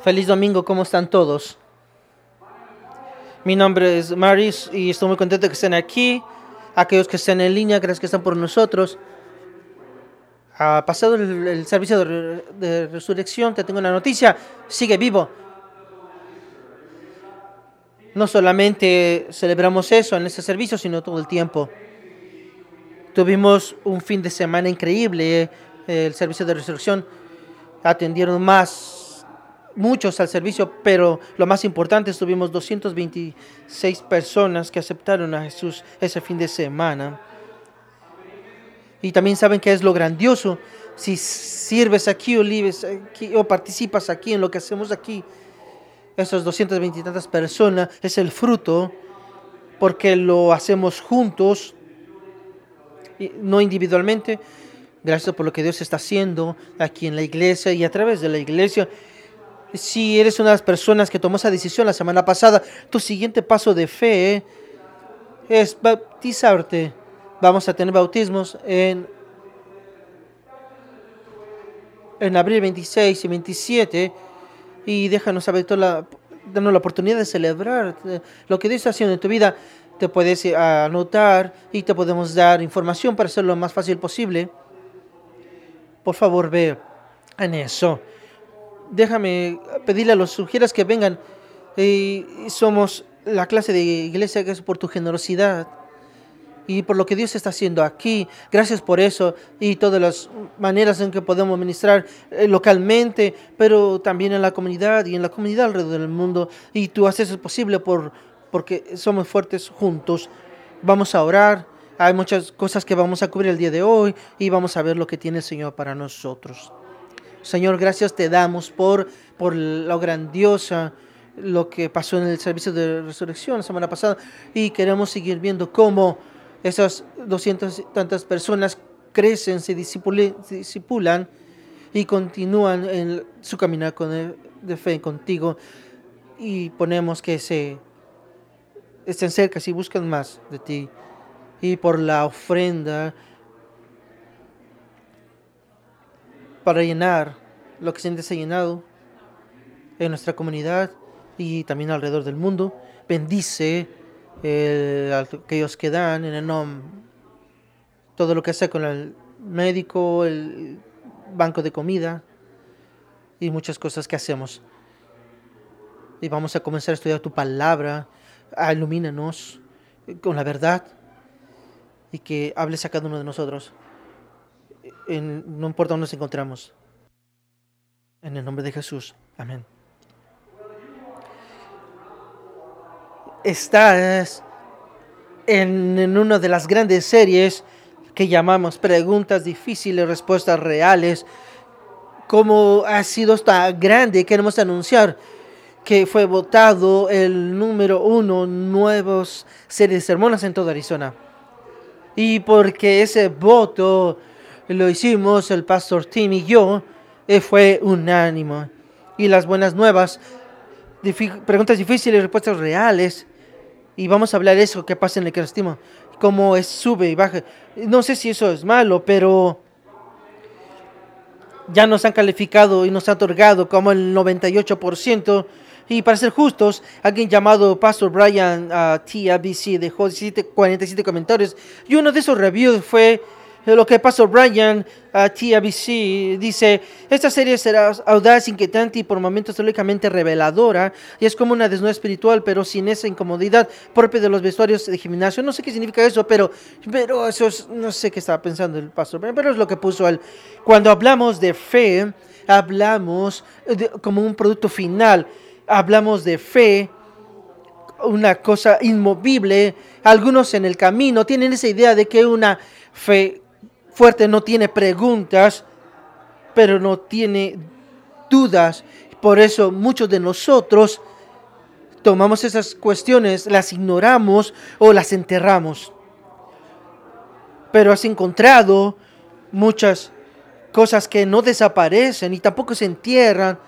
Feliz domingo, ¿cómo están todos? Mi nombre es Maris y estoy muy contento de que estén aquí. Aquellos que estén en línea, gracias que están por nosotros. Ha pasado el servicio de resurrección, te tengo una noticia, sigue vivo. No solamente celebramos eso en este servicio, sino todo el tiempo. Tuvimos un fin de semana increíble, el servicio de resurrección. Atendieron muchos al servicio, pero lo más importante, tuvimos 226 personas que aceptaron a Jesús ese fin de semana. Y también saben que es lo grandioso. Si sirves aquí o vives aquí o participas aquí en lo que hacemos aquí, esas 220 y tantas personas es el fruto porque lo hacemos juntos, y no individualmente. Gracias por lo que Dios está haciendo aquí en la iglesia y a través de la iglesia. Si eres una de las personas que tomó esa decisión la semana pasada, tu siguiente paso de fe es bautizarte. Vamos a tener bautismos en abril 26 y 27 y déjanos saber danos la oportunidad de celebrar lo que Dios está haciendo en tu vida. Te puedes anotar y te podemos dar información para hacerlo lo más fácil posible. Por favor, ve en eso. Déjame pedirle a los sugieras que vengan. Somos la clase de iglesia, gracias por tu generosidad y por lo que Dios está haciendo aquí. Gracias por eso y todas las maneras en que podemos ministrar localmente, pero también en la comunidad y en la comunidad alrededor del mundo. Y tú haces eso posible porque somos fuertes juntos. Vamos a orar. Hay muchas cosas que vamos a cubrir el día de hoy y vamos a ver lo que tiene el Señor para nosotros. Señor, gracias te damos por lo grandiosa, lo que pasó en el servicio de resurrección la semana pasada, y queremos seguir viendo cómo esas 200 y tantas personas crecen, se disipulan y continúan en su caminar de fe contigo, y ponemos que estén cerca y buscan más de ti, y por la ofrenda para llenar lo que se ha llenado en nuestra comunidad y también alrededor del mundo. Bendice a aquellos que dan en el nombre, todo lo que hace con el médico, el banco de comida y muchas cosas que hacemos. Y vamos a comenzar a estudiar tu palabra. Ilumínanos con la verdad y que hables a cada uno de nosotros. No importa dónde nos encontramos. En el nombre de Jesús. Amén. Estás en una de las grandes series que llamamos Preguntas Difíciles, Respuestas Reales. Como ha sido esta grande, queremos anunciar que fue votado el número 1 nuevos series de sermones en toda Arizona. Y porque ese voto lo hicimos el pastor Tim y yo, fue unánime. Y las buenas nuevas, preguntas difíciles, respuestas reales. Y vamos a hablar de eso que pasa en el cristianismo, cómo sube y baja. No sé si eso es malo, pero ya nos han calificado y nos han otorgado como el 98%. Y para ser justos, alguien llamado Pastor Brian TABC dejó 47 comentarios. Y uno de esos reviews fue lo que Pastor Brian TABC dice: esta serie será audaz, inquietante y por momentos teológicamente reveladora, y es como una desnuda espiritual, pero sin esa incomodidad propia de los vestuarios de gimnasio. No sé qué significa eso, pero eso es, no sé qué estaba pensando el Pastor Brian, pero es lo que puso él. Cuando hablamos de fe, hablamos como un producto final. Hablamos de fe, una cosa inmovible. Algunos en el camino tienen esa idea de que una fe fuerte no tiene preguntas, pero no tiene dudas. Por eso muchos de nosotros tomamos esas cuestiones, las ignoramos o las enterramos. Pero has encontrado muchas cosas que no desaparecen y tampoco se entierran.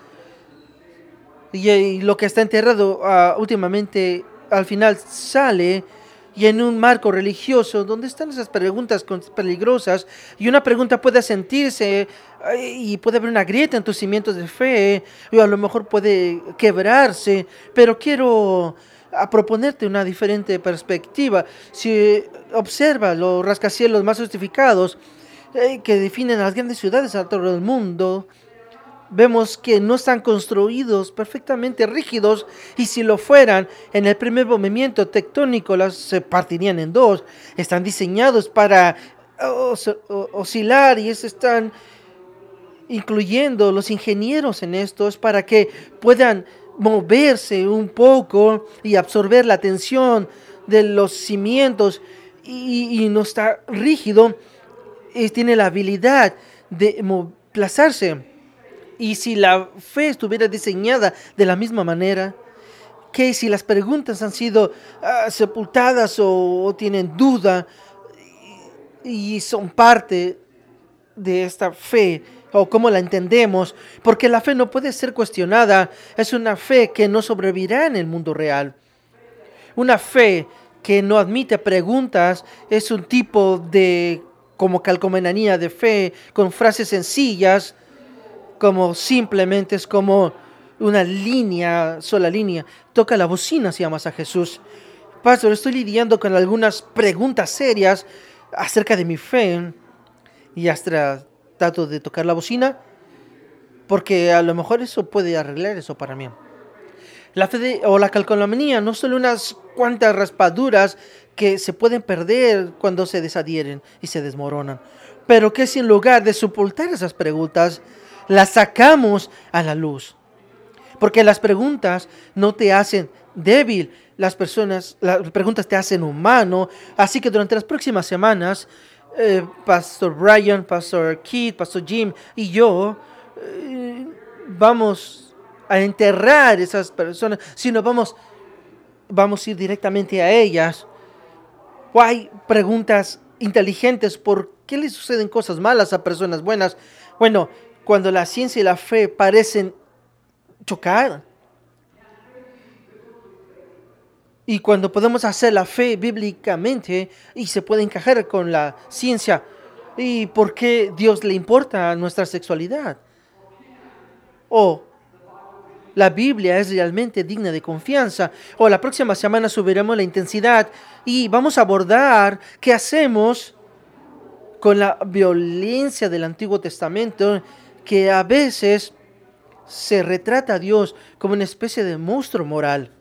Y lo que está enterrado últimamente al final sale. y en un marco religioso donde están esas preguntas peligrosas y una pregunta puede sentirse y puede haber una grieta en tus cimientos de fe o a lo mejor puede quebrarse, pero quiero proponerte una diferente perspectiva. Si observa los rascacielos más justificados que definen las grandes ciudades alrededor del mundo, vemos que no están construidos perfectamente rígidos y si lo fueran, en el primer movimiento tectónico las se partirían en dos. Están diseñados para oscilar y están incluyendo los ingenieros en estos para que puedan moverse un poco y absorber la tensión de los cimientos y no está rígido, tiene la habilidad de desplazarse. Y si la fe estuviera diseñada de la misma manera, que si las preguntas han sido sepultadas o tienen duda y son parte de esta fe o cómo la entendemos, porque la fe no puede ser cuestionada, es una fe que no sobrevivirá en el mundo real. Una fe que no admite preguntas es un tipo de como calcomanía de fe con frases sencillas, como simplemente es como una línea, sola línea. Toca la bocina si amas a Jesús. Pastor, estoy lidiando con algunas preguntas serias acerca de mi fe y hasta trato de tocar la bocina porque a lo mejor eso puede arreglar eso para mí. La fe o la calcomanía no son unas cuantas raspaduras que se pueden perder cuando se desadhieren y se desmoronan, pero que si en lugar de sepultar esas preguntas, las sacamos a la luz. Porque las preguntas no te hacen débil, las preguntas te hacen humano. Así que durante las próximas semanas, Pastor Brian, Pastor Keith, Pastor Jim y yo vamos a enterrar esas personas, sino vamos a ir directamente a ellas. ¿O hay preguntas inteligentes? ¿Por qué le suceden cosas malas a personas buenas? Bueno, cuando la ciencia y la fe parecen chocar. Y cuando podemos hacer la fe bíblicamente y se puede encajar con la ciencia. ¿Y por qué Dios le importa nuestra sexualidad? O la Biblia es realmente digna de confianza. O la próxima semana subiremos la intensidad y vamos a abordar qué hacemos con la violencia del Antiguo Testamento, que a veces se retrata a Dios como una especie de monstruo moral.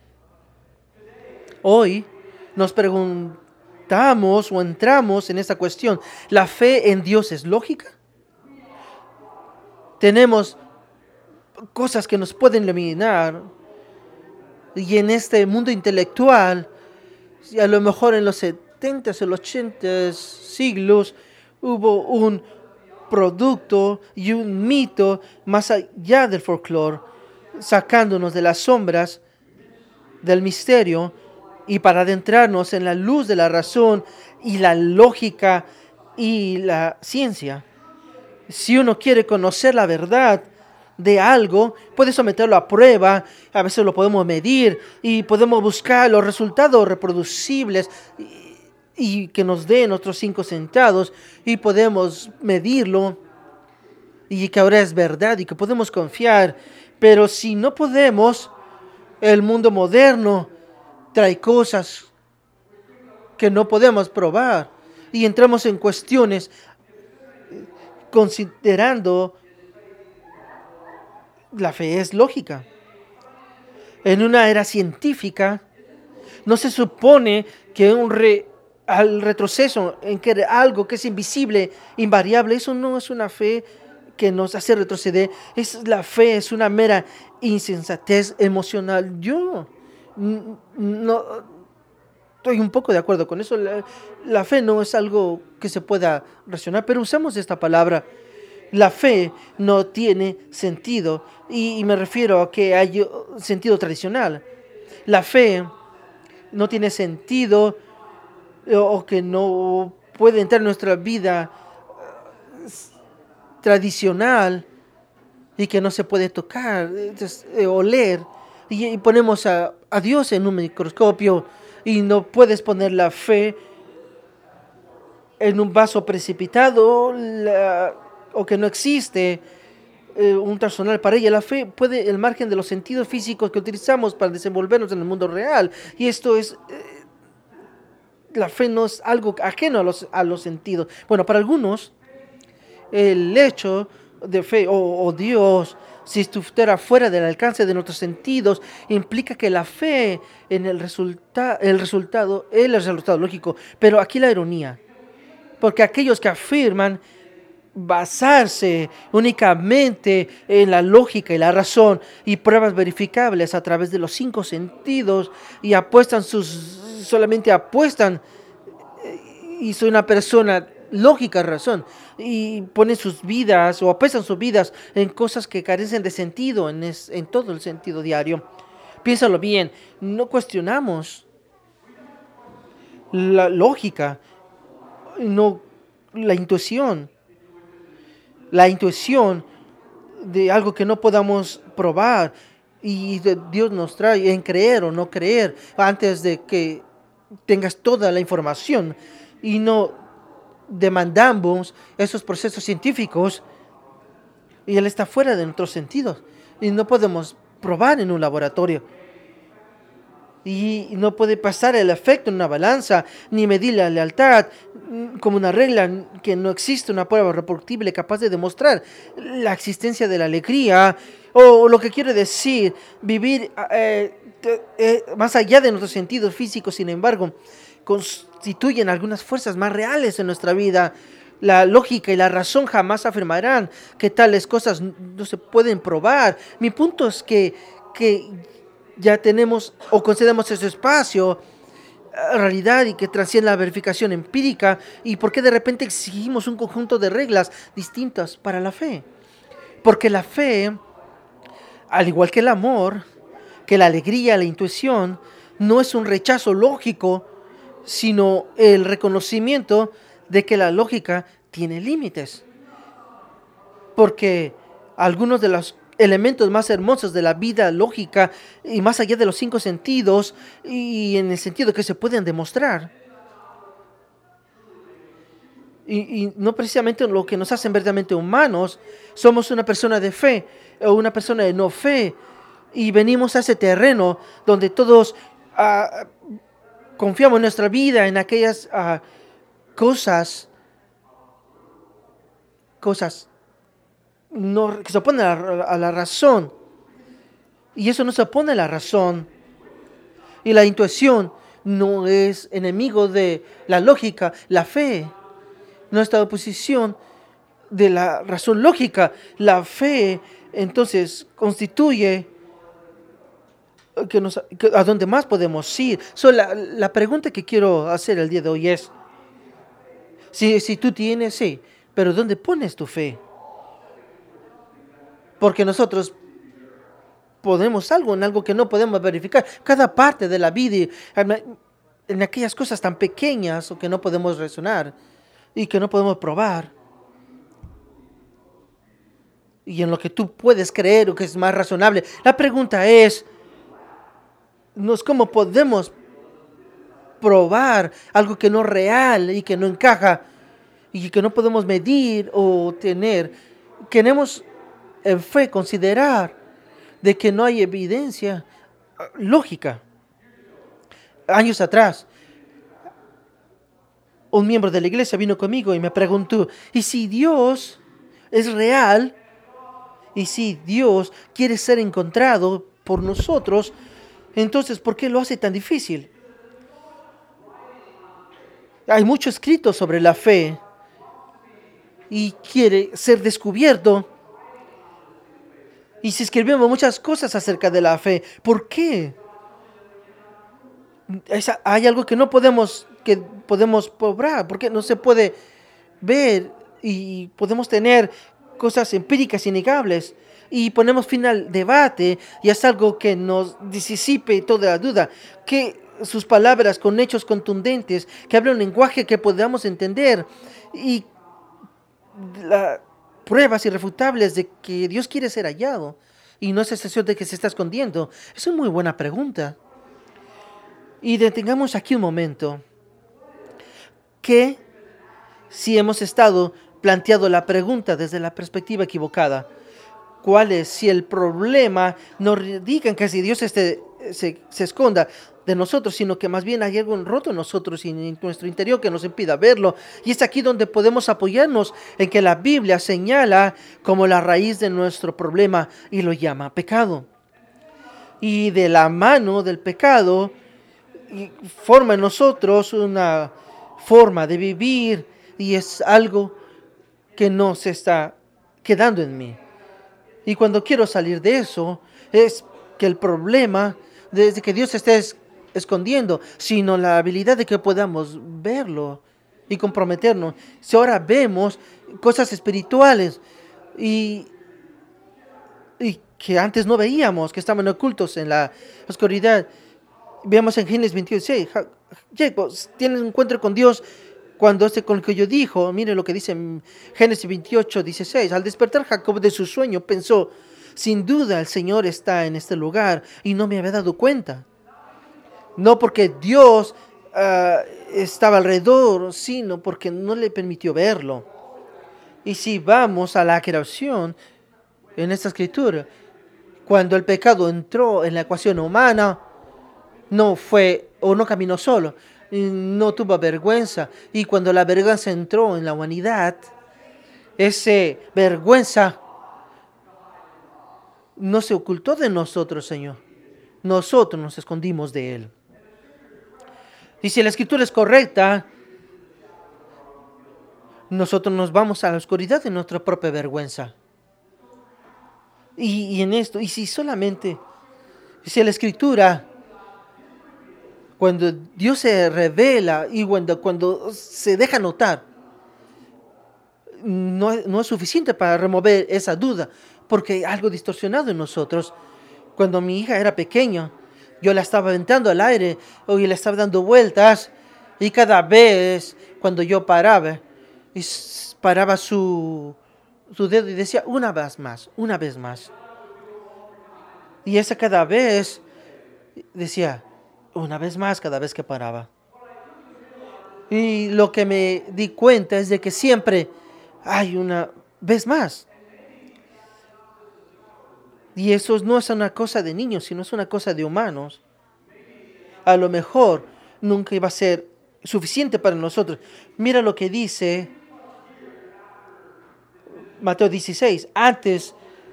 Hoy nos preguntamos o entramos en esta cuestión. ¿La fe en Dios es lógica? Tenemos cosas que nos pueden eliminar y en este mundo intelectual, a lo mejor en los 70s o los 80s siglos hubo un producto y un mito más allá del folclore, sacándonos de las sombras del misterio y para adentrarnos en la luz de la razón y la lógica y la ciencia. Si uno quiere conocer la verdad de algo, puede someterlo a prueba, a veces lo podemos medir y podemos buscar los resultados reproducibles y que nos den otros 5 centavos y podemos medirlo y que ahora es verdad y que podemos confiar. Pero si no podemos, el mundo moderno trae cosas que no podemos probar y entramos en cuestiones considerando la fe es lógica. En una era científica no se supone que al retroceso en que algo que es invisible, invariable, eso no es una fe que nos hace retroceder. La fe es una mera insensatez emocional. Yo no estoy un poco de acuerdo con eso. La fe no es algo que se pueda racionar, pero usamos esta palabra. La fe no tiene sentido y me refiero a que hay sentido tradicional. La fe no tiene sentido o que no puede entrar en nuestra vida tradicional y que no se puede tocar, oler y ponemos a Dios en un microscopio y no puedes poner la fe en un vaso precipitado o que no existe un trastornal para ella. La fe puede el margen de los sentidos físicos que utilizamos para desenvolvernos en el mundo real. Y esto es, la fe no es algo ajeno a los sentidos. Bueno, para algunos, el hecho de fe o Dios, si estuviera fuera del alcance de nuestros sentidos, implica que la fe en el resultado es el resultado lógico. Pero aquí la ironía, porque aquellos que afirman basarse únicamente en la lógica y la razón y pruebas verificables a través de los 5 sentidos y solamente apuestan y soy una persona lógica, razón, y ponen sus vidas o apuestan sus vidas en cosas que carecen de sentido en todo el sentido diario. Piénsalo bien, no cuestionamos la lógica, no la intuición de algo que no podamos probar, y Dios nos trae en creer o no creer antes de que tengas toda la información, y no demandamos esos procesos científicos y Él está fuera de nuestros sentidos y no podemos probar en un laboratorio. Y no puede pasar el efecto en una balanza, ni medir la lealtad como una regla, que no existe una prueba reproducible capaz de demostrar la existencia de la alegría, o lo que quiere decir, vivir más allá de nuestros sentidos físicos. Sin embargo, constituyen algunas fuerzas más reales en nuestra vida. La lógica y la razón jamás afirmarán que tales cosas no se pueden probar. Mi punto es que ya tenemos o concedemos ese espacio realidad y que trasciende la verificación empírica, y por qué de repente exigimos un conjunto de reglas distintas para la fe. Porque la fe, al igual que el amor, que la alegría, la intuición, no es un rechazo lógico, sino el reconocimiento de que la lógica tiene límites. Porque algunos de los elementos más hermosos de la vida lógica y más allá de los 5 sentidos y en el sentido que se pueden demostrar y no precisamente lo que nos hacen verdaderamente humanos, somos una persona de fe o una persona de no fe, y venimos a ese terreno donde todos confiamos nuestra vida en aquellas cosas no, que se oponen a la razón, y eso no se opone a la razón, y la intuición no es enemigo de la lógica. La fe no está en oposición de la razón lógica. La fe entonces constituye a dónde más podemos ir. La pregunta que quiero hacer el día de hoy es, si tú tienes, sí, pero ¿dónde pones tu fe? Porque nosotros podemos en algo que no podemos verificar. Cada parte de la vida, en aquellas cosas tan pequeñas o que no podemos razonar y que no podemos probar. Y en lo que tú puedes creer o que es más razonable. La pregunta es, ¿cómo podemos probar algo que no es real y que no encaja y que no podemos medir o tener? Queremos en fe considerar de que no hay evidencia lógica. Años atrás, un miembro de la iglesia vino conmigo y me preguntó, ¿y si Dios es real? ¿Y si Dios quiere ser encontrado por nosotros? Entonces, ¿por qué lo hace tan difícil? Hay mucho escrito sobre la fe y quiere ser descubierto. Y se escribieron muchas cosas acerca de la fe. ¿Por qué? Hay algo que no podemos probar, porque no se puede ver, y podemos tener cosas empíricas innegables y ponemos fin al debate, y es algo que nos disipe toda la duda, que sus palabras con hechos contundentes, que hablan un lenguaje que podamos entender, y pruebas irrefutables de que Dios quiere ser hallado y no es excepción de que se está escondiendo. Es una muy buena pregunta. Y detengamos aquí un momento. Que si hemos estado planteando la pregunta desde la perspectiva equivocada, ¿cuál es? Si el problema no radica en que si Dios se esconda de nosotros, sino que más bien hay algo roto en nosotros y en nuestro interior que nos impida verlo. Y es aquí donde podemos apoyarnos en que la Biblia señala como la raíz de nuestro problema y lo llama pecado. Y de la mano del pecado forma en nosotros una forma de vivir y es algo que no se está quedando en mí. Y cuando quiero salir de eso, es que el problema, desde que Dios se esté escondiendo, sino la habilidad de que podamos verlo y comprometernos. Si ahora vemos cosas espirituales y que antes no veíamos, que estaban ocultos en la oscuridad. Veamos en Génesis 26, Jacob tiene un encuentro con Dios cuando con el que yo dijo, mire lo que dice en Génesis 28, 16. Al despertar Jacob de su sueño pensó, sin duda el Señor está en este lugar y no me había dado cuenta. No porque Dios estaba alrededor, sino porque no le permitió verlo. Y si vamos a la creación, en esta escritura, cuando el pecado entró en la ecuación humana, no fue o no caminó solo, no tuvo vergüenza. Y cuando la vergüenza entró en la humanidad, esa vergüenza no se ocultó de nosotros, Señor. Nosotros nos escondimos de Él. Y si la escritura es correcta, nosotros nos vamos a la oscuridad de nuestra propia vergüenza. Y en esto, y si solamente, si la escritura, cuando Dios se revela y cuando se deja notar, no es suficiente para remover esa duda, porque hay algo distorsionado en nosotros. Cuando mi hija era pequeña, yo la estaba aventando al aire o le estaba dando vueltas y cada vez cuando yo paraba su dedo y decía una vez más. Y esa cada vez decía una vez más cada vez que paraba. Y lo que me di cuenta es de que siempre hay una vez más. Y eso no es una cosa de niños, sino es una cosa de humanos. A lo mejor nunca iba a ser suficiente para nosotros. Mira lo que dice Mateo 16. Antes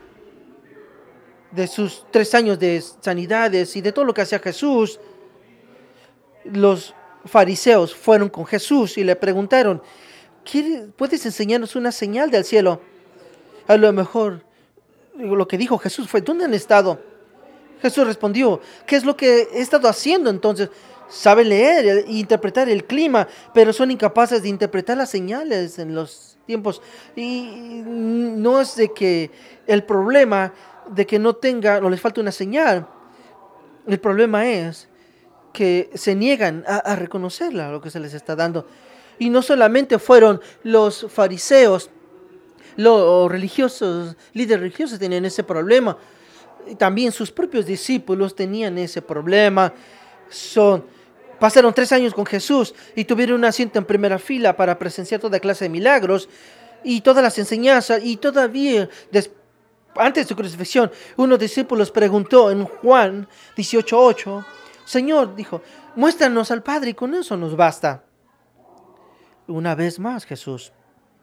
de sus 3 años de sanidades y de todo lo que hacía Jesús, los fariseos fueron con Jesús y le preguntaron, ¿puedes enseñarnos una señal del cielo? A lo mejor lo que dijo Jesús fue, ¿dónde han estado? Jesús respondió, ¿qué es lo que he estado haciendo entonces? Saben leer e interpretar el clima, pero son incapaces de interpretar las señales en los tiempos. Y no es de que el problema de que no les falta una señal. El problema es que se niegan a reconocerla, lo que se les está dando. Y no solamente fueron los fariseos, los religiosos, líderes religiosos tenían ese problema. También sus propios discípulos tenían ese problema. Pasaron 3 años con Jesús y tuvieron un asiento en primera fila para presenciar toda clase de milagros y todas las enseñanzas. Y todavía, antes de su crucifixión, uno de los discípulos preguntó en Juan 18:8, Señor, dijo, muéstranos al Padre y con eso nos basta. Una vez más Jesús.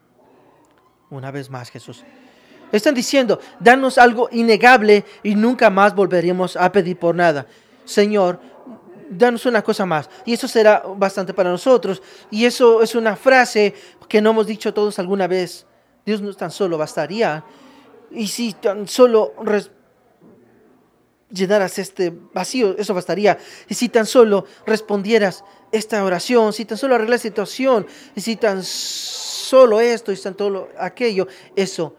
Están diciendo, danos algo innegable y nunca más volveremos a pedir por nada. Señor, danos una cosa más. Y eso será bastante para nosotros. Y eso es una frase que no hemos dicho todos alguna vez. Dios no tan solo bastaría. Y si tan solo llenaras este vacío, eso bastaría. Y si tan solo respondieras esta oración, si tan solo arreglas la situación, y si tan solo esto y tan solo aquello, eso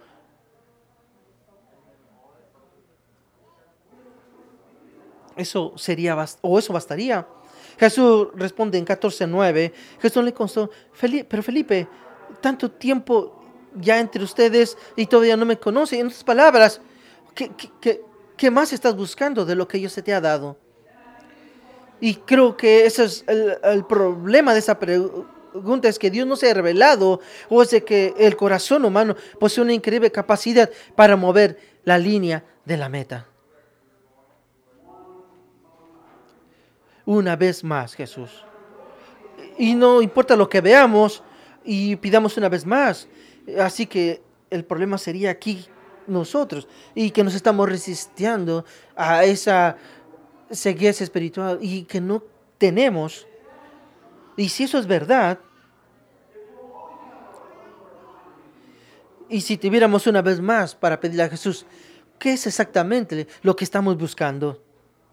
sería, o eso bastaría. Jesús responde en 14:9. Jesús le contestó, pero Felipe, tanto tiempo ya entre ustedes y todavía no me conocen. En otras palabras, ¿qué más estás buscando de lo que yo se te ha dado? Y creo que ese es el problema de esa pregunta, es que Dios no se ha revelado, o es de que el corazón humano posee una increíble capacidad para mover la línea de la meta. Una vez más, Jesús. Y no importa lo que veamos y pidamos una vez más. Así que el problema sería aquí nosotros y que nos estamos resistiendo a esa ceguez espiritual y que no tenemos. Y si eso es verdad, y si tuviéramos una vez más para pedirle a Jesús, ¿qué es exactamente lo que estamos buscando?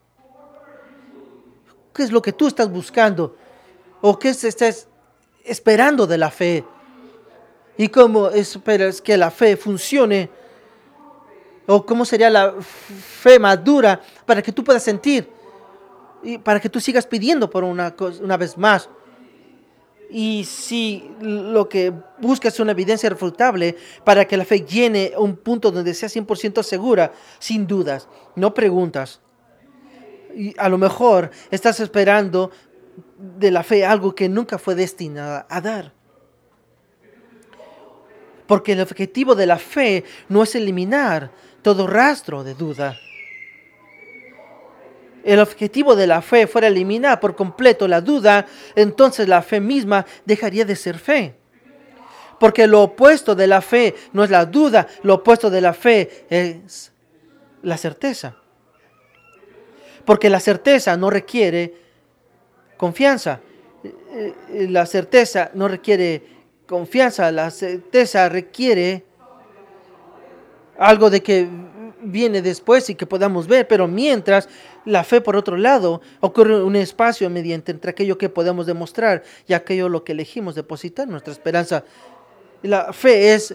¿Qué es lo que tú estás buscando? ¿O qué estás esperando de la fe? ¿Y cómo esperas que la fe funcione? ¿O cómo sería la fe madura para que tú puedas sentir? Y para que tú sigas pidiendo por una vez más. Y si lo que buscas es una evidencia refutable para que la fe llene un punto donde sea 100% segura, sin dudas, no preguntas. Y a lo mejor estás esperando de la fe algo que nunca fue destinada a dar. Porque el objetivo de la fe no es eliminar todo rastro de duda. El objetivo de la fe fuera eliminar por completo la duda, entonces la fe misma dejaría de ser fe. Porque lo opuesto de la fe no es la duda, lo opuesto de la fe es la certeza. Porque la certeza no requiere confianza. La certeza no requiere confianza, la certeza requiere algo de que viene después y que podamos ver, pero mientras la fe, por otro lado, ocurre un espacio mediante entre aquello que podemos demostrar y aquello lo que elegimos depositar nuestra esperanza. La fe es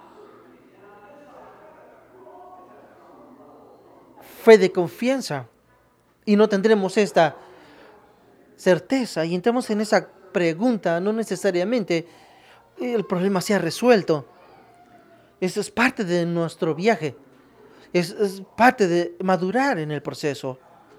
fe de confianza y no tendremos esta certeza y entramos en esa pregunta, no necesariamente el problema sea resuelto. Eso es parte de nuestro viaje. Es parte de madurar en el proceso.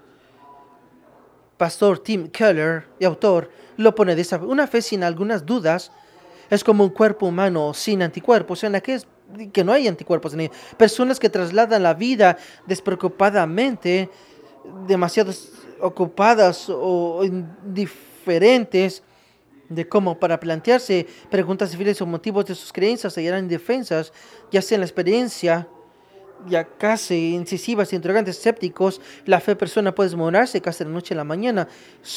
Pastor Tim Keller, y autor, lo pone de esa: una fe sin algunas dudas es como un cuerpo humano sin anticuerpos, en la que no hay anticuerpos en ella. Personas que trasladan la vida despreocupadamente, demasiado ocupadas o indiferentes de cómo para plantearse preguntas civiles o motivos de sus creencias se hallarán indefensas, ya sea en la experiencia ya casi incisivas, interrogantes, escépticos. La fe persona puede desmoronarse casi de la noche a la mañana.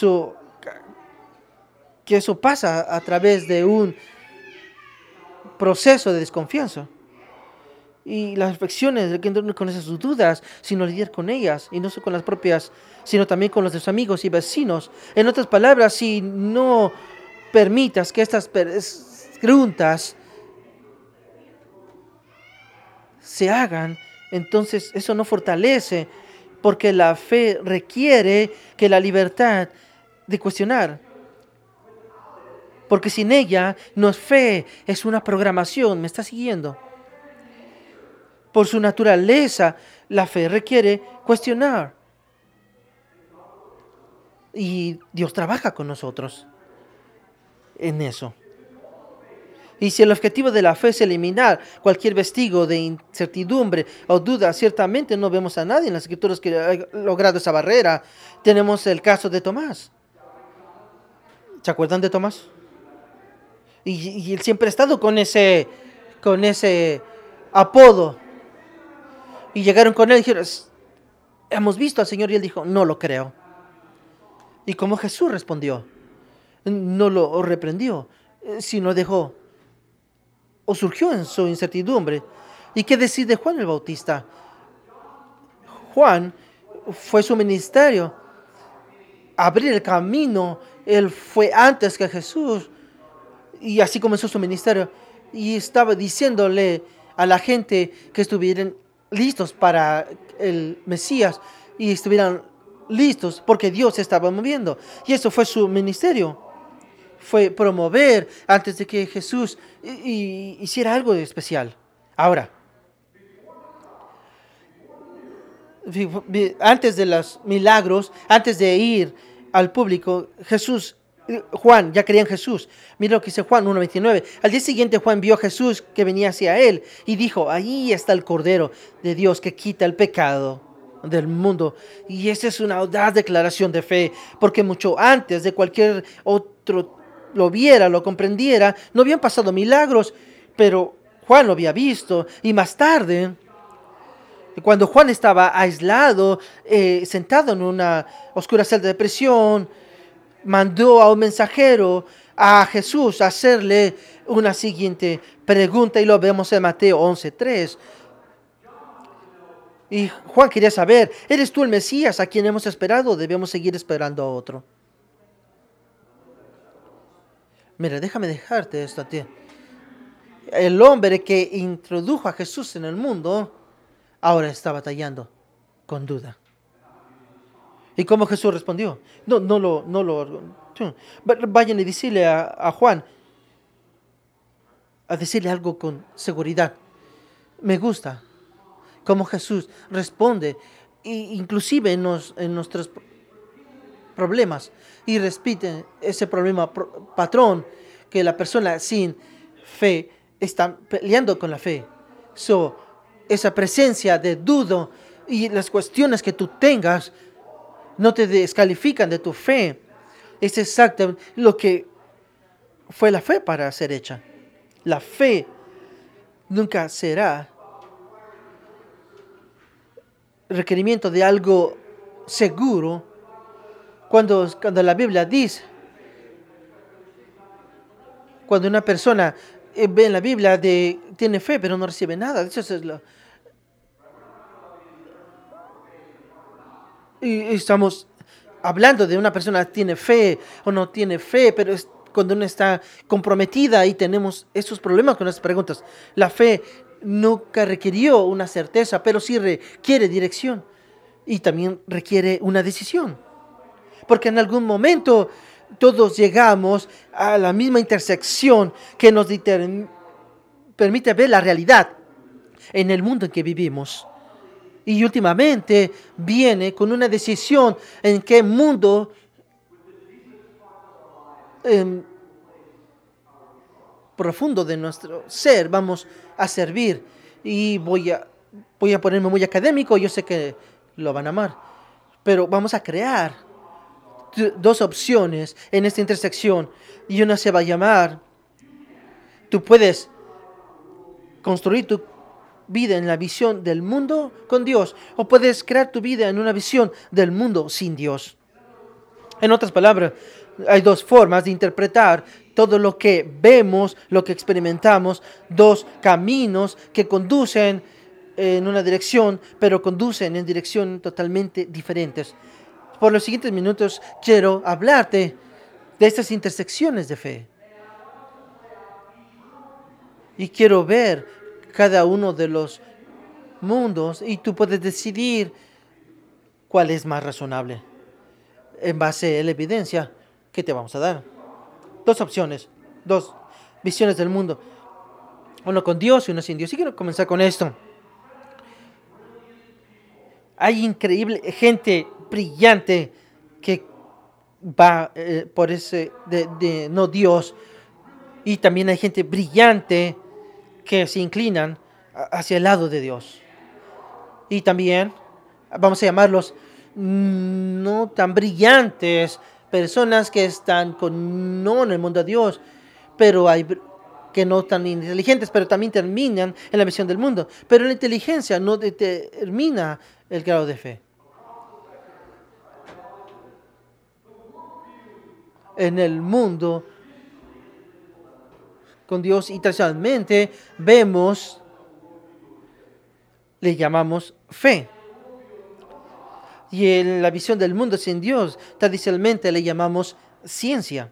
Que eso pasa a través de un proceso de desconfianza. Y las reflexiones de que no conoce sus dudas, sino lidiar con ellas, y no solo con las propias, sino también con los de sus amigos y vecinos. En otras palabras, si no permitas que estas preguntas se hagan, entonces eso no fortalece, porque la fe requiere que la libertad de cuestionar. Porque sin ella no es fe, es una programación. ¿Me está siguiendo? Por su naturaleza, la fe requiere cuestionar. Y Dios trabaja con nosotros en eso. Y si el objetivo de la fe es eliminar cualquier vestigio de incertidumbre o duda, ciertamente no vemos a nadie en las Escrituras que haya logrado esa barrera. Tenemos el caso de Tomás. ¿Se acuerdan de Tomás? Y él siempre ha estado con ese apodo. Y llegaron con él y dijeron: hemos visto al Señor. Y él dijo: no lo creo. Y como Jesús respondió, no lo reprendió, sino dejó, o surgió en su incertidumbre. ¿Y qué decir de Juan el Bautista? Juan fue su ministerio, abrir el camino. Él fue antes que Jesús. Y así comenzó su ministerio. Y estaba diciéndole a la gente que estuvieran listos para el Mesías. Y estuvieran listos porque Dios se estaba moviendo. Y eso fue su ministerio. Fue promover antes de que Jesús hiciera algo de especial. Ahora, antes de los milagros, antes de ir al público, Juan ya creía en Jesús. Mira lo que dice Juan 1:29. Al día siguiente Juan vio a Jesús que venía hacia él y dijo, ahí está el Cordero de Dios que quita el pecado del mundo. Y esa es una audaz declaración de fe, porque mucho antes de cualquier otro lo viera, lo comprendiera, no habían pasado milagros, pero Juan lo había visto. Y más tarde, cuando Juan estaba aislado, sentado en una oscura celda de prisión, mandó a un mensajero a Jesús a hacerle una siguiente pregunta, y lo vemos en Mateo 11:3. Y Juan quería saber, ¿eres tú el Mesías a quien hemos esperado o debemos seguir esperando a otro? Mira, déjame dejarte esto a ti. El hombre que introdujo a Jesús en el mundo ahora está batallando con duda. ¿Y cómo Jesús respondió? Vayan y decirle a Juan, a decirle algo con seguridad. Me gusta cómo Jesús responde, inclusive en nuestros problemas, y repite ese problema patrón que la persona sin fe está peleando con la fe. Esa presencia de duda y las cuestiones que tú tengas no te descalifican de tu fe. Es exactamente lo que fue la fe para ser hecha. La fe nunca será requerimiento de algo seguro. Cuando la Biblia dice, cuando una persona ve en la Biblia tiene fe pero no recibe nada, eso es y estamos hablando de una persona que tiene fe o no tiene fe, pero es cuando uno está comprometida y tenemos esos problemas con las preguntas. La fe nunca requirió una certeza, pero sí requiere dirección y también requiere una decisión. Porque en algún momento todos llegamos a la misma intersección que nos permite ver la realidad en el mundo en que vivimos. Y últimamente viene con una decisión en qué mundo profundo de nuestro ser vamos a servir. Y voy a ponerme muy académico, yo sé que lo van a amar, pero vamos a crear dos opciones en esta intersección, y una se va a llamar, tú puedes construir tu vida en la visión del mundo con Dios, o puedes crear tu vida en una visión del mundo sin Dios. En otras palabras, hay dos formas de interpretar todo lo que vemos, lo que experimentamos, dos caminos que conducen en una dirección, pero conducen en direcciones totalmente diferentes. Por los siguientes minutos quiero hablarte de estas intersecciones de fe. Y quiero ver cada uno de los mundos y tú puedes decidir cuál es más razonable en base a la evidencia que te vamos a dar. Dos opciones, dos visiones del mundo. Uno con Dios y uno sin Dios. Y quiero comenzar con esto. Hay increíble gente brillante que va por ese de no Dios, y también hay gente brillante que se inclinan hacia el lado de Dios, y también vamos a llamarlos no tan brillantes, personas que están no en el mundo de Dios, pero hay que no tan inteligentes, pero también terminan en la visión del mundo. Pero la inteligencia no determina el grado de fe. En el mundo con Dios, y tradicionalmente vemos, le llamamos fe. Y en la visión del mundo sin Dios, tradicionalmente le llamamos ciencia.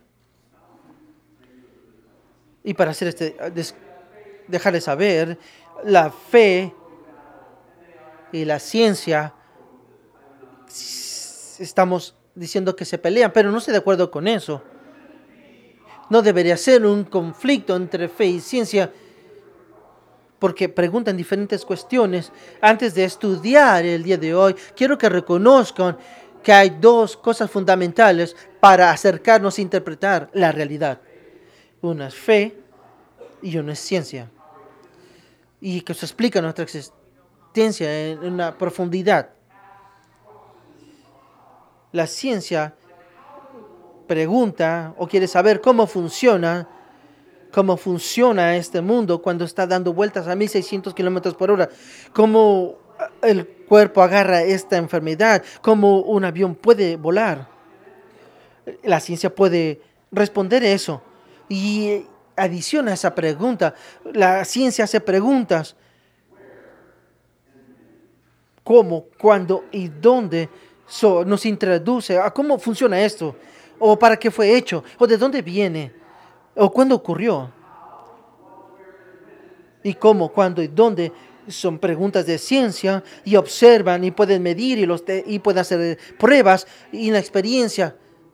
Y para hacer dejar de saber, la fe y la ciencia, estamos diciendo que se pelean, pero no estoy de acuerdo con eso. No debería ser un conflicto entre fe y ciencia, porque preguntan diferentes cuestiones. Antes de estudiar el día de hoy, quiero que reconozcan que hay dos cosas fundamentales para acercarnos a interpretar la realidad. Una es fe y una es ciencia. Y que se explica nuestra existencia en una profundidad. La ciencia pregunta o quiere saber cómo funciona este mundo cuando está dando vueltas a 1600 kilómetros por hora, cómo el cuerpo agarra esta enfermedad, cómo un avión puede volar. La ciencia puede responder eso y adiciona esa pregunta. La ciencia hace preguntas: ¿cómo, cuándo y dónde? Nos introduce a cómo funciona esto, o para qué fue hecho, o de dónde viene, o cuándo ocurrió. Y cómo, cuándo y dónde son preguntas de ciencia, y observan y pueden medir y pueden hacer pruebas y la experiencia.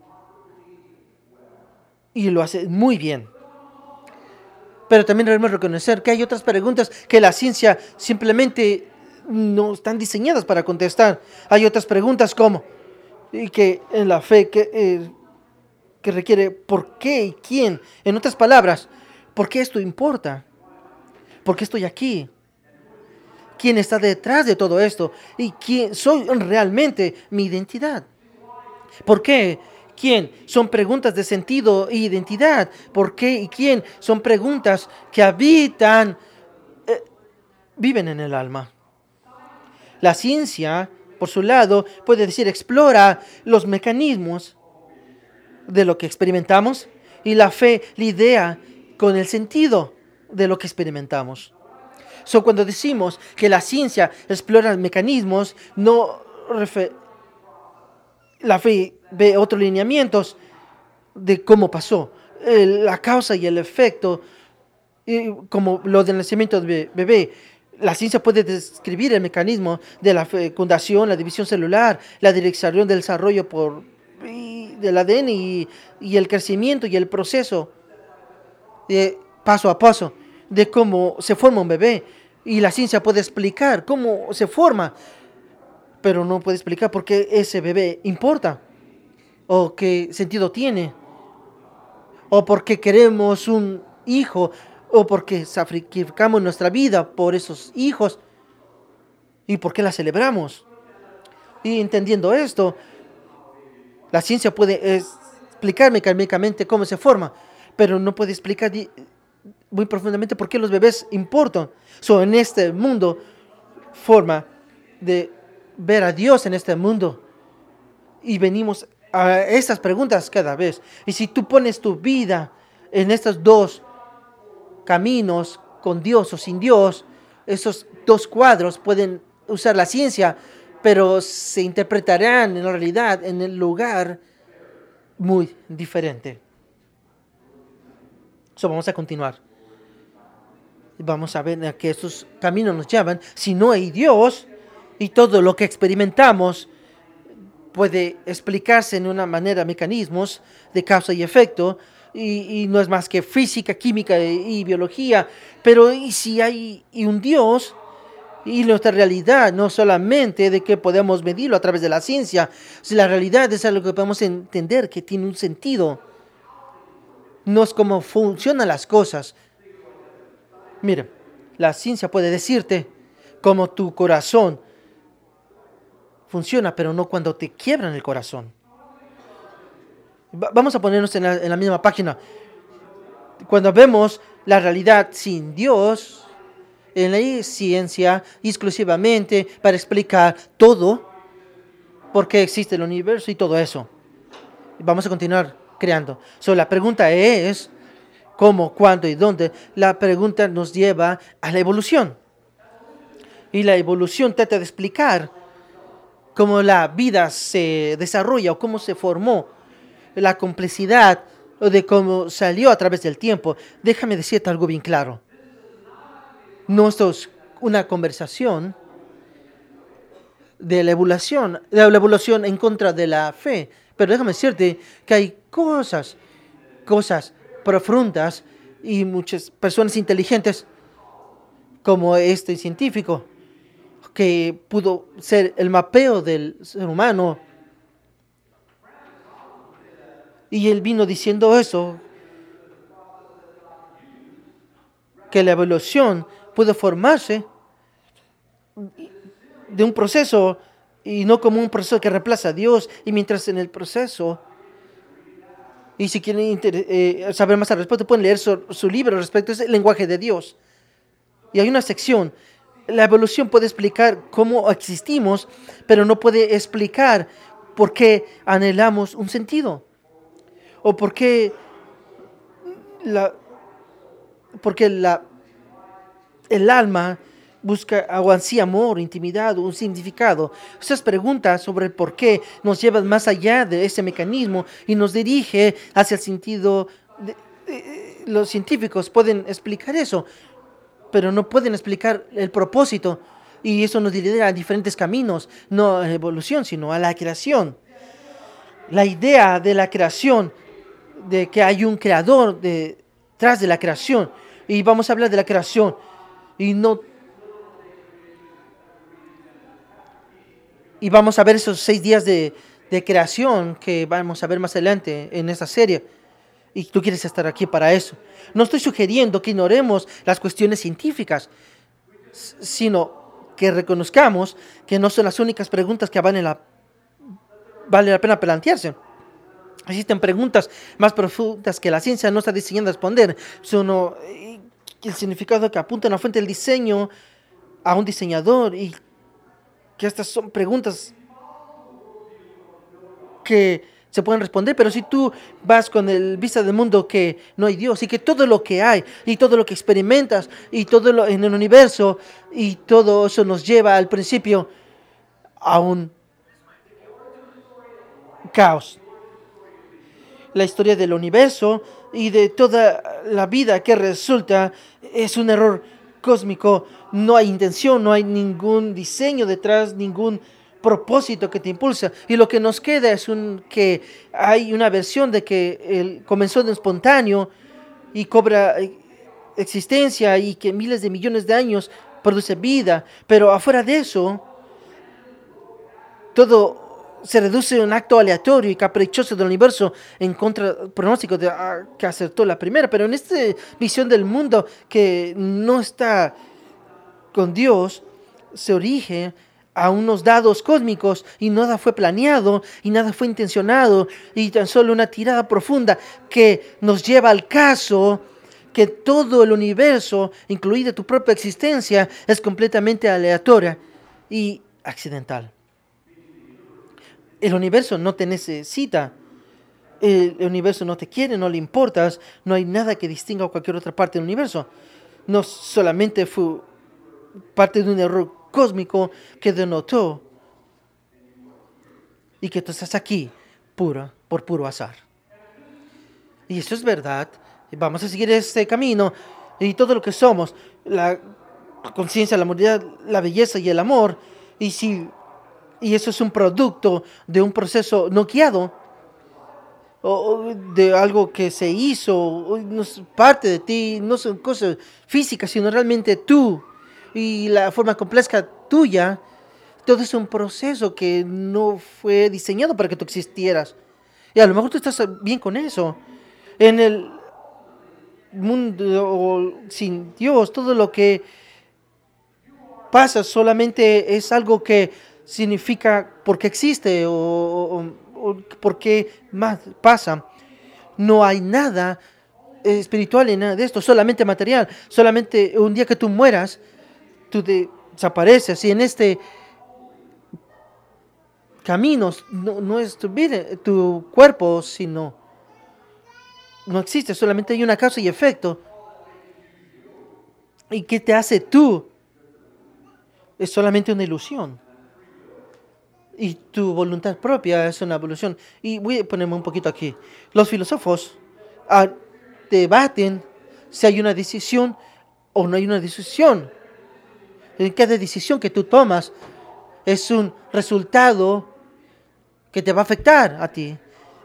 Y lo hace muy bien. Pero también debemos reconocer que hay otras preguntas que la ciencia simplemente no están diseñadas para contestar. Hay otras preguntas como, y que en la fe que requiere por qué y quién. En otras palabras, ¿por qué esto importa? ¿Por qué estoy aquí? ¿Quién está detrás de todo esto? ¿Y quién soy realmente? Mi identidad. ¿Por qué? ¿Quién? Son preguntas de sentido e identidad. ¿Por qué y quién? Son preguntas que viven en el alma. La ciencia, por su lado, puede decir, explora los mecanismos de lo que experimentamos, y la fe lidia con el sentido de lo que experimentamos. Cuando decimos que la ciencia explora mecanismos, la fe ve otros lineamientos de cómo pasó, la causa y el efecto, como lo del nacimiento del bebé. La ciencia puede describir el mecanismo de la fecundación, la división celular, la dirección del desarrollo del ADN y el crecimiento y el proceso paso a paso de cómo se forma un bebé. Y la ciencia puede explicar cómo se forma, pero no puede explicar por qué ese bebé importa, o qué sentido tiene, o por qué queremos un hijo, o por qué sacrificamos nuestra vida por esos hijos, y por qué la celebramos. Y entendiendo esto, la ciencia puede explicar mecánicamente cómo se forma, pero no puede explicar muy profundamente por qué los bebés importan. En este mundo, forma de ver a Dios en este mundo, y venimos a estas preguntas cada vez. Y si tú pones tu vida en estos dos caminos, con Dios o sin Dios, esos dos cuadros pueden usar la ciencia, pero se interpretarán en la realidad en el lugar muy diferente. Vamos a continuar. Vamos a ver a qué esos caminos nos llevan. Si no hay Dios, y todo lo que experimentamos puede explicarse en una manera, mecanismos de causa y efecto, y no es más que física, química y biología. Pero ¿y si hay un Dios? Y nuestra realidad no solamente de que podemos medirlo a través de la ciencia, si la realidad es algo que podemos entender que tiene un sentido. No es cómo funcionan las cosas. Mira, la ciencia puede decirte cómo tu corazón funciona, pero no cuando te quiebran el corazón. Vamos a ponernos en la misma página. Cuando vemos la realidad sin Dios, en la ciencia exclusivamente para explicar todo, por qué existe el universo y todo eso. Vamos a continuar creando. La pregunta es cómo, cuándo y dónde. La pregunta nos lleva a la evolución. Y la evolución trata de explicar cómo la vida se desarrolla o cómo se formó, la complejidad o de cómo salió a través del tiempo. Déjame decirte algo bien claro. No esto es una conversación de la evolución en contra de la fe. Pero déjame decirte que hay cosas profundas, y muchas personas inteligentes, como este científico, que pudo ser el mapeo del ser humano, Y él vino diciendo eso, que la evolución puede formarse de un proceso y no como un proceso que reemplaza a Dios. Y mientras en el proceso, y si quieren saber más al respecto, pueden leer su libro respecto a ese lenguaje de Dios. Y hay una sección. La evolución puede explicar cómo existimos, pero no puede explicar por qué anhelamos un sentido. O por qué el alma busca o ansía amor, intimidad, un significado. Esas preguntas sobre el por qué nos llevan más allá de ese mecanismo y nos dirige hacia el sentido. Los científicos pueden explicar eso, pero no pueden explicar el propósito. Y eso nos dirige a diferentes caminos, no a la evolución, sino a la creación. La idea de la creación, de que hay un creador detrás de la creación. Y vamos a hablar de la creación. Y vamos a ver esos 6 días de creación que vamos a ver más adelante en esta serie. Y tú quieres estar aquí para eso. No estoy sugiriendo que ignoremos las cuestiones científicas, sino que reconozcamos que no son las únicas preguntas que vale la pena plantearse. Existen preguntas más profundas que la ciencia no está diseñada a responder. Sino el significado que apunta a una fuente del diseño a un diseñador, y que estas son preguntas que se pueden responder. Pero si tú vas con el vista del mundo que no hay Dios y que todo lo que hay y todo lo que experimentas y todo lo en el universo y todo eso nos lleva al principio a un caos. La historia del universo y de toda la vida que resulta es un error cósmico. No hay intención, no hay ningún diseño detrás, ningún propósito que te impulsa. Y lo que nos queda es que hay una versión de que comenzó de espontáneo y cobra existencia y que miles de millones de años produce vida. Pero afuera de eso, todo se reduce a un acto aleatorio y caprichoso del universo en contra del pronóstico que acertó la primera. Pero en esta visión del mundo que no está con Dios, se orige a unos dados cósmicos y nada fue planeado y nada fue intencionado y tan solo una tirada profunda que nos lleva al caso que todo el universo, incluida tu propia existencia, es completamente aleatoria y accidental. El universo no te necesita, el universo no te quiere, no le importas, no hay nada que distinga a cualquier otra parte del universo. No solamente fue parte de un error cósmico que denotó y que tú estás aquí por puro azar. Y eso es verdad. Vamos a seguir este camino y todo lo que somos, la conciencia, la moralidad, la belleza y el amor. Y eso es un producto de un proceso no guiado, o de algo que se hizo, no es parte de ti, no son cosas físicas, sino realmente tú y la forma compleja tuya. Todo es un proceso que no fue diseñado para que tú existieras. Y a lo mejor tú estás bien con eso. En el mundo sin Dios, todo lo que pasa solamente es algo que significa porque existe o porque más pasa. No hay nada espiritual en nada de esto, solamente material. Solamente un día que tú mueras, tú desapareces. Y en este camino no es tu vida, tu cuerpo, sino no existe. Solamente hay una causa y efecto. ¿Y qué te hace tú? Es solamente una ilusión. Y tu voluntad propia es una evolución. Y voy a ponerme un poquito aquí. Los filósofos debaten si hay una decisión o no hay una decisión. En cada decisión que tú tomas es un resultado que te va a afectar a ti.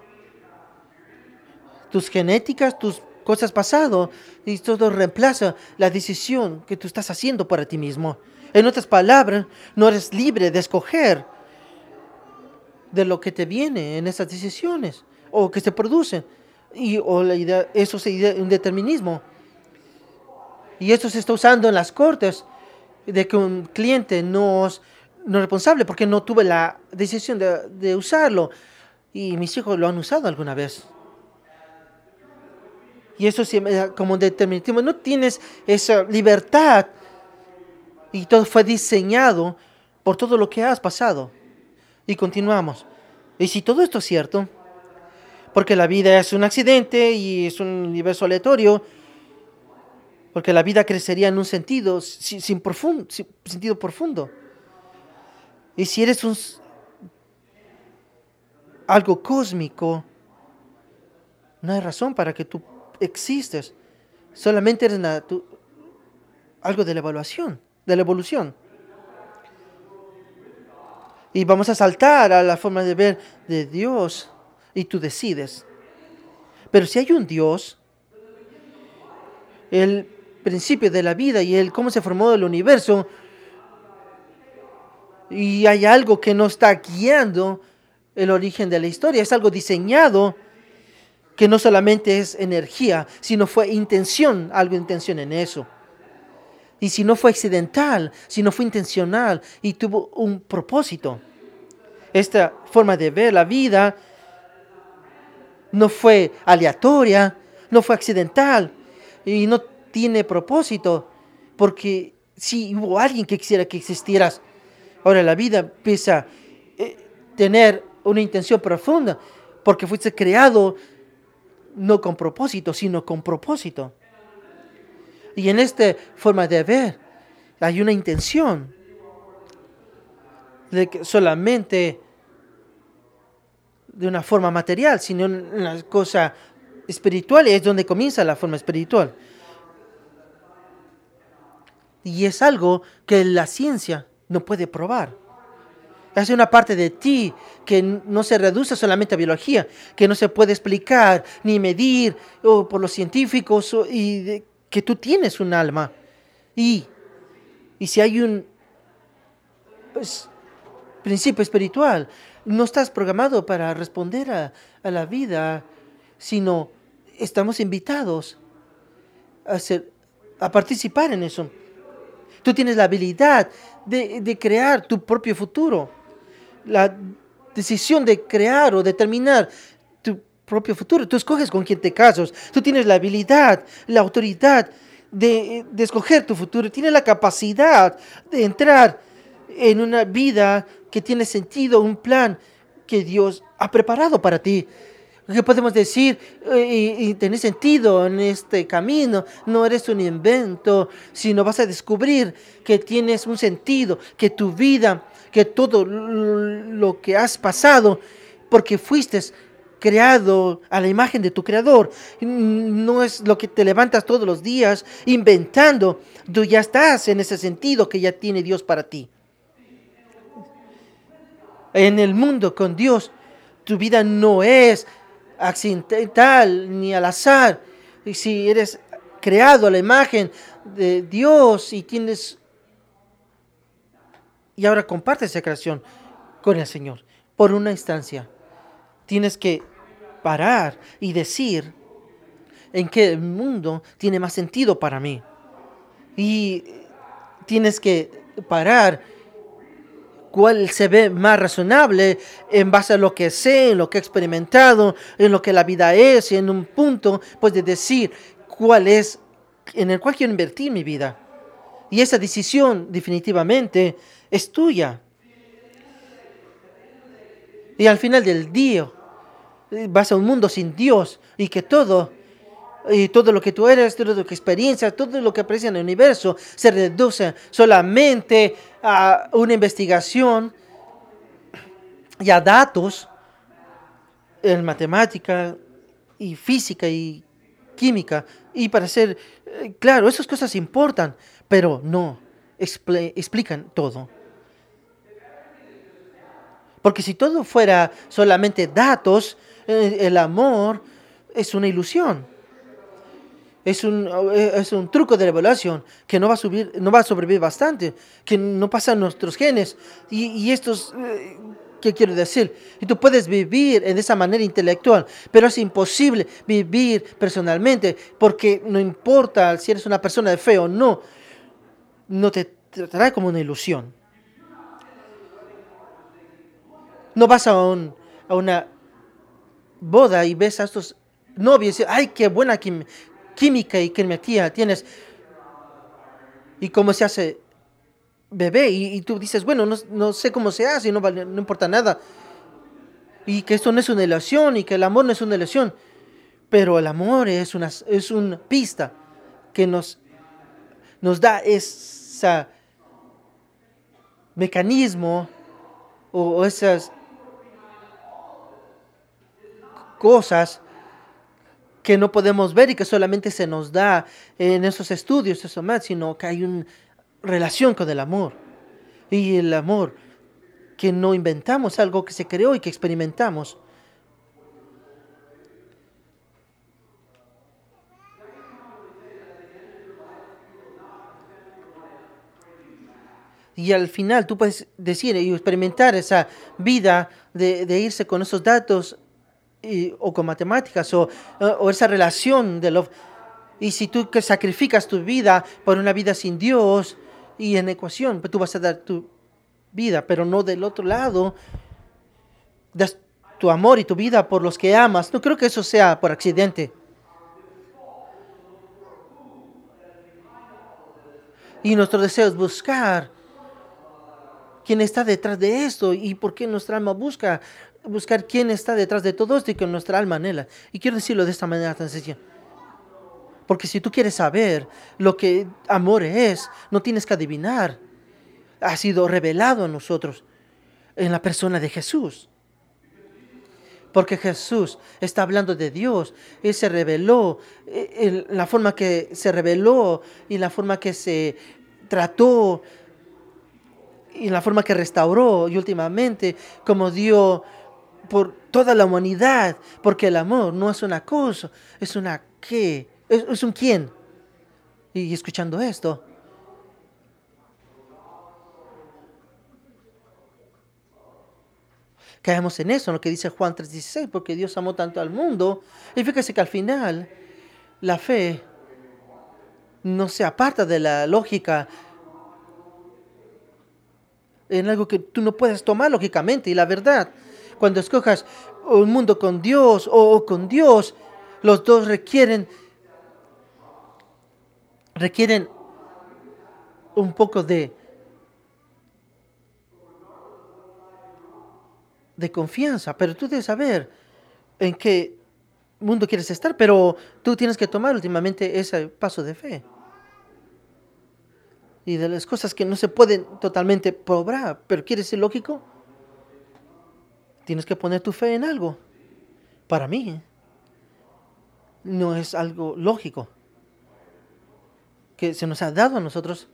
Tus genéticas, tus cosas pasadas, y todo reemplaza la decisión que tú estás haciendo para ti mismo. En otras palabras, no eres libre de escoger de lo que te viene en esas decisiones. o que se producen. O la idea, eso es un determinismo. Y esto se está usando en las cortes de que un cliente no es responsable porque no tuve la decisión de usarlo. Y mis hijos lo han usado alguna vez. Y eso como determinismo. No tienes esa libertad. Y todo fue diseñado por todo lo que has pasado. Y continuamos. Y si todo esto es cierto, porque la vida es un accidente y es un universo aleatorio, porque la vida crecería en un sentido sin sentido profundo. Y si eres algo cósmico, no hay razón para que tú existes. Solamente eres algo de la evolución. Y vamos a saltar a la forma de ver de Dios y tú decides. Pero si hay un Dios, el principio de la vida y cómo se formó el universo, y hay algo que no está guiando el origen de la historia, es algo diseñado que no solamente es energía, sino fue algo intención en eso. Y si no fue accidental, si no fue intencional y tuvo un propósito. Esta forma de ver la vida no fue aleatoria, no fue accidental y no tiene propósito, porque si hubo alguien que quisiera que existieras, ahora la vida empieza a tener una intención profunda, porque fuiste creado no con propósito, sino con propósito. Y en esta forma de ver hay una intención de que solamente de una forma material, sino una cosa espiritual, y es donde comienza la forma espiritual. Y es algo que la ciencia no puede probar. Es una parte de ti que no se reduce solamente a biología, que no se puede explicar ni medir por los científicos, que tú tienes un alma. Y si hay un principio espiritual, no estás programado para responder a la vida, sino estamos invitados a participar en eso. Tú tienes la habilidad de crear tu propio futuro. La decisión de crear o determinar tu propio futuro. Tú escoges con quién te casas. Tú tienes la habilidad, la autoridad de escoger tu futuro. Tienes la capacidad de entrar en una vida que tiene sentido, un plan que Dios ha preparado para ti. ¿Qué podemos decir? Y tener sentido en este camino. No eres un invento, sino vas a descubrir que tienes un sentido, que tu vida, que todo lo que has pasado, porque fuiste creado a la imagen de tu creador. No es lo que te levantas todos los días inventando. Tú ya estás en ese sentido que ya tiene Dios para ti. En el mundo con Dios, tu vida no es accidental ni al azar. Y si eres creado a la imagen de Dios y ahora compartes esa creación con el Señor por una instancia, tienes que parar y decir en qué mundo tiene más sentido para mí. Y tienes que parar cuál se ve más razonable en base a lo que sé, en lo que he experimentado, en lo que la vida es, y en un punto pues de decir cuál es en el cual quiero invertir mi vida. Y esa decisión definitivamente es tuya. Y al final del día vas a un mundo sin Dios y que todo lo que tú eres, todo lo que experiencias, todo lo que aprecias en el universo se reduce solamente a una investigación y a datos en matemática y física y química. Y para ser claro, esas cosas importan, pero no explican todo. Porque si todo fuera solamente datos, el amor es una ilusión. Es un truco de revelación que no va a sobrevivir bastante, que no pasa en nuestros genes. Y estos ¿Qué quiero decir? Y tú puedes vivir en esa manera intelectual, pero es imposible vivir personalmente, porque no importa si eres una persona de fe o no, no te tratará como una ilusión. No vas a una boda y ves a estos novios y dices, ay, qué buena química y química tienes. Y cómo se hace bebé. Y tú dices, bueno, no sé cómo se hace y no importa nada. Y que esto no es una ilusión y que el amor no es una ilusión. Pero el amor es una pista que nos da ese mecanismo o esas cosas que no podemos ver y que solamente se nos da en esos estudios, eso más, sino que hay una relación con el amor. Y el amor que no inventamos, algo que se creó y que experimentamos. Y al final tú puedes decir y experimentar esa vida de irse con esos datos o con matemáticas o esa relación de love. Y si tú que sacrificas tu vida por una vida sin Dios y en ecuación, pues tú vas a dar tu vida, pero no del otro lado. Das tu amor y tu vida por los que amas. No creo que eso sea por accidente. Y nuestro deseo es buscar quién está detrás de esto y por qué nuestra alma buscar quién está detrás de todo esto y que nuestra alma anhela. Y quiero decirlo de esta manera tan sencilla. Porque si tú quieres saber lo que amor es, no tienes que adivinar. Ha sido revelado a nosotros en la persona de Jesús. Porque Jesús está hablando de Dios. Él se reveló, la forma que se reveló y la forma que se trató y la forma que restauró y últimamente como dio por toda la humanidad. Porque el amor no es una cosa, es una qué, es un quién. Y escuchando esto, caemos en eso, en lo que dice Juan 3:16, porque Dios amó tanto al mundo. Y fíjese que al final la fe no se aparta de la lógica en algo que tú no puedes tomar lógicamente. Y la verdad, cuando escojas un mundo con Dios o con Dios, los dos requieren un poco de confianza, pero tú debes saber en qué mundo quieres estar, pero tú tienes que tomar últimamente ese paso de fe. Y de las cosas que no se pueden totalmente probar, pero quieres ser lógico, tienes que poner tu fe en algo. Para mí, no es algo lógico que se nos ha dado a nosotros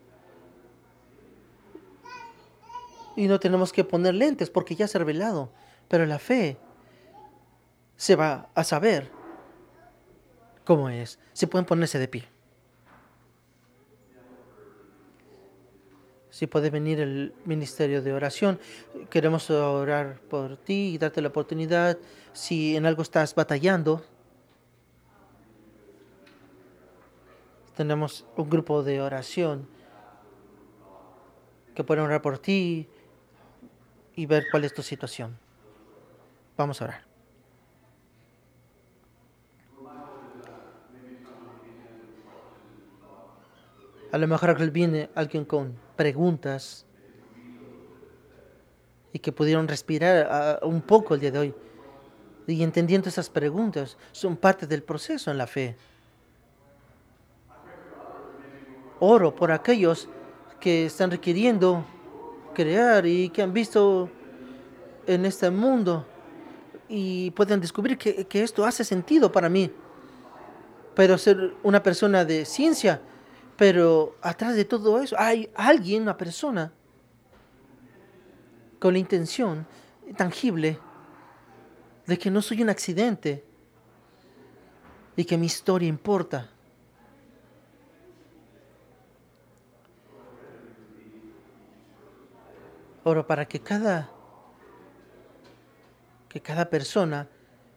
y no tenemos que poner lentes porque ya se ha revelado. Pero la fe se va a saber cómo es. Se pueden ponerse de pie. Si puede venir el ministerio de oración, queremos orar por ti y darte la oportunidad. Si en algo estás batallando, tenemos un grupo de oración que pueden orar por ti y ver cuál es tu situación. Vamos a orar. A lo mejor viene alguien con preguntas y que pudieron respirar un poco el día de hoy. Y entendiendo esas preguntas, son parte del proceso en la fe. Oro por aquellos que están requiriendo crear y que han visto en este mundo y pueden descubrir que esto hace sentido para mí. Pero ser una persona de ciencia, pero atrás de todo eso hay alguien, una persona, con la intención tangible de que no soy un accidente y que mi historia importa. Oro para que cada que cada persona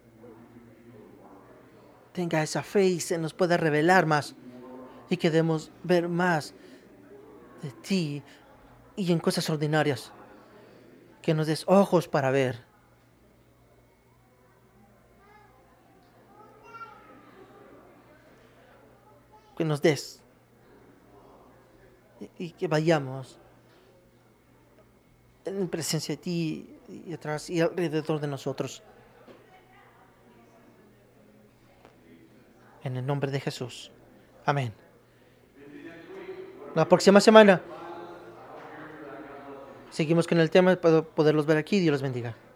tenga esa fe y se nos pueda revelar más y que demos ver más de ti y en cosas ordinarias. Que nos des ojos para ver. Que nos des. Y que vayamos en presencia de ti y atrás y alrededor de nosotros. En el nombre de Jesús. Amén. La próxima semana seguimos con el tema para poderlos ver aquí. Dios los bendiga.